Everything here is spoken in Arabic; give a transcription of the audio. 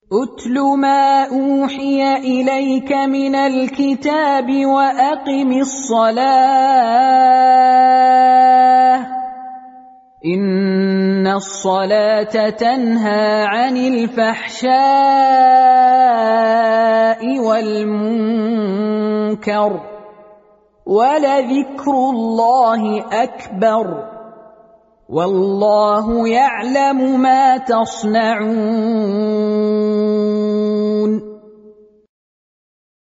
أتل ما أوحي إليك من الكتاب وأقم الصلاة إن الصلاة تنهى عن الفحشاء والمنكر ولذكر الله أكبر والله يعلم ما تصنعون